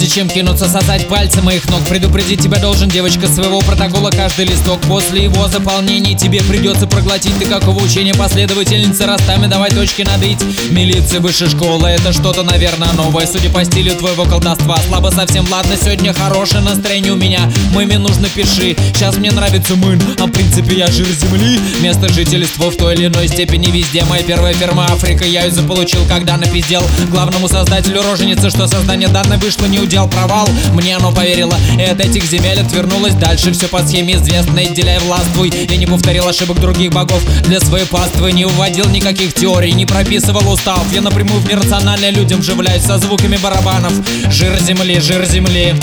Прежде чем кинуться сосать пальцы моих ног, предупредить тебя должен, девочка, своего протокола каждый листок. После его заполнения тебе придется проглотить. Ты какого учения последовательница, ростами давай точки над ить. Милиция высшей школы, это что-то, наверное, новое. Судя по стилю твоего колдовства, слабо совсем. Ладно, сегодня хорошее настроение у меня. Мыме нужно пиши. Сейчас мне нравится мын, а в принципе я жир земли. Место жительства в той или иной степени везде. Моя первая фирма Африка, я ее заполучил, когда напиздел главному создателю роженицы, что создание данной вышло не удел, провал. Мне оно поверило, и от этих земель отвернулось дальше. Все по схеме известной, деляй властвуй. Я не повторил ошибок других богов для своей паствы, не вводил никаких теорий, не прописывал устав. Я напрямую в нерациональное людям вживляюсь со звуками барабанов. Жир земли, жир земли.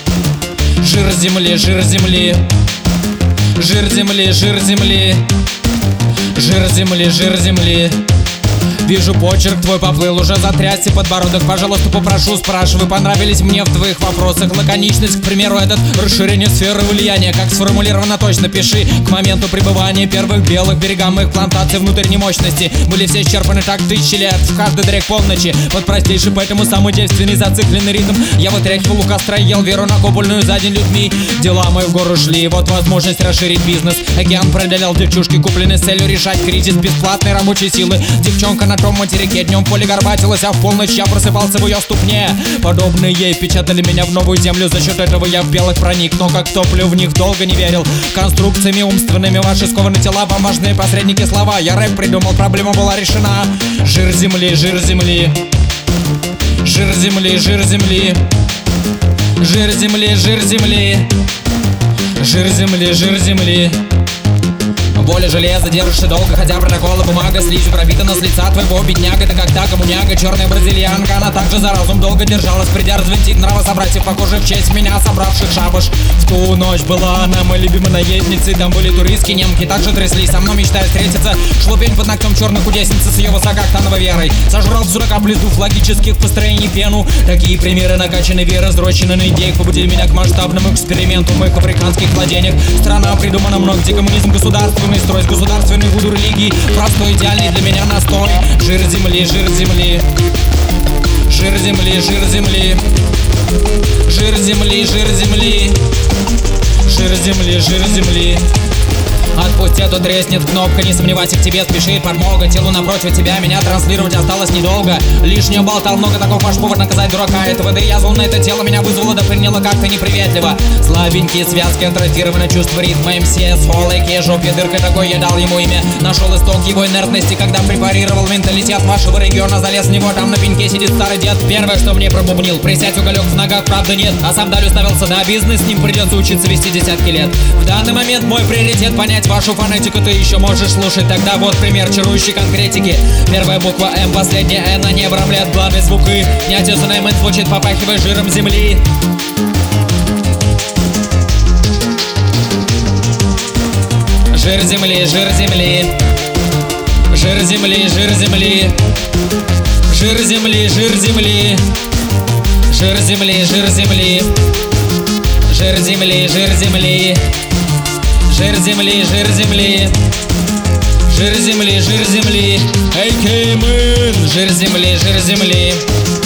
Жир земли, жир земли. Жир земли, жир земли. Жир земли, жир земли. Вижу, почерк твой поплыл, уже затрясся подбородок. Пожалуйста, попрошу, спрашивай, понравились мне в твоих вопросах лаконичность, к примеру, этот расширение сферы влияния. Как сформулировано, точно пиши. К моменту пребывания первых белых берегам моих плантаций внутренней мощности были все исчерпаны так тысячи лет, в каждый дрек полночи. Под простейший, поэтому самый девственный зацикленный ритм я вытряхивал у костра и ел веру накопленную за день людьми. Дела мои в гору шли, вот возможность расширить бизнес. Океан преодолел девчушки, купленные с целью решать кризис бесплатной рабочей силы. Девчонка на том материке днем в поле горбатилась, а в полночь я просыпался в ее ступне. Подобные ей печатали меня в новую землю, за счет этого я в белых проник. Но как топлю в них долго не верил. Конструкциями умственными ваши скованы тела, вам важные посредники слова. Я рэп придумал, проблема была решена. Жир земли, жир земли. Жир земли, жир земли. Жир земли, жир земли. Жир земли, жир земли. Воля железа, держишься долго, хотя протокола бумага слизью пропитана с лица твоего бедняга. Это как та коммуняга, черная бразильянка. Она также за разум долго держалась, придя развинтить нравы собратьев, похожих в честь меня, собравших шабаш. В ту ночь была она моей любимой наездницей. Там были туристки, немки, также тряслись со мной, мечтая встретиться. Шло пень под ногтем черной кудесницы с ее высококтановой верой. Сожрал в сурака плездув логических построений пену. Такие примеры накачанной веры, сдрочены на идеях, побудили меня к масштабному эксперименту в моих африканских владениях. Страна придумана мной, где коммунизм государственный строй, с государственной вуду религии. Простой, идеальный для меня настой. Жир земли, жир земли. Жир земли, жир земли. Жир земли, жир земли. Жир земли, жир земли. Отпусти, а то треснет кнопка, не сомневайся, к тебе спешит подмога. Телу напротив тебя, меня транслировать осталось недолго. Лишнее болтал много, таков ваш повод наказать дурака этого. Да я зол на это тело, меня вызвало, да приняло как-то неприветливо. Слабенькие связки, атрофировано чувство ритма. МС, сволоки, жопе дыркой такой, я дал ему имя. Нашел исток его инертности, когда препарировал менталитет вашего региона. Залез в него, там на пеньке сидит старый дед. Первое, что мне пробубнил, присядь, уголек в ногах, правда нет. А сам далее ставился, да, бизнес, с ним придется учиться вести десятки лет. В данный момент мой приоритет понять вашу фонетику, ты еще можешь слушать. Тогда вот пример чарующей конкретики. Первая буква М, последняя Н, они обрамляют главный звук И. Неотесанный мэн звучит, попахивая жиром земли. Жир земли, жир земли. Жир земли, жир земли. Жир земли, жир земли. Жир земли, жир земли. Жир земли, жир земли. Жир земли, жир земли. Жир земли, жир земли. Эй, Кеймэн. Жир земли, жир земли.